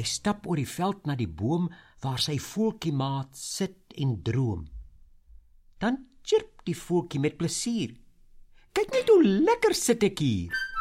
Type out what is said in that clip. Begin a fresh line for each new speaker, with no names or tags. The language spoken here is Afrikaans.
stap oor die veld na die boom waar sy voeltjiemaat sit en droom. Dan chirp die voeltjie met plesier. Kyk net hoe lekker sit ek hier.